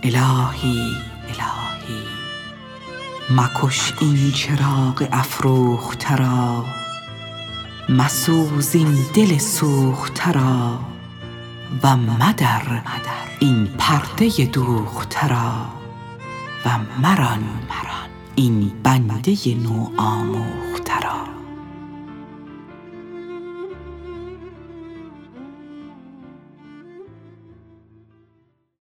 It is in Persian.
الهی مکش این چراغ افروخته را، مسوز این دل سوخته را و مدر این پرده دوخته را و مران این بنده نوآموخته را.